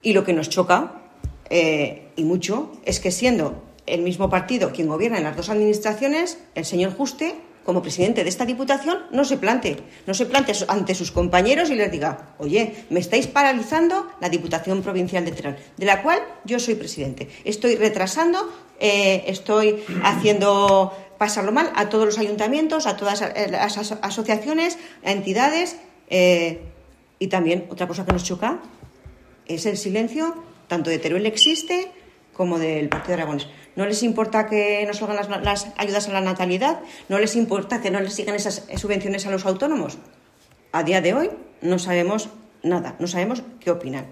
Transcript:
Y lo que nos choca, y mucho, es que siendo el mismo partido quien gobierna en las dos administraciones, el señor Juste, como presidente de esta Diputación, no se plante ante sus compañeros y les diga: oye, me estáis paralizando la Diputación Provincial de Teruel, de la cual yo soy presidente. Estoy retrasando, estoy haciendo pasarlo mal a todos los ayuntamientos, a todas las asociaciones, a entidades. Y también otra cosa que nos choca es el silencio tanto de Teruel Existe como del Partido Aragonés. ¿No les importa que no salgan las ayudas a la natalidad? ¿No les importa que no les sigan esas subvenciones a los autónomos? A día de hoy no sabemos nada, no sabemos qué opinan.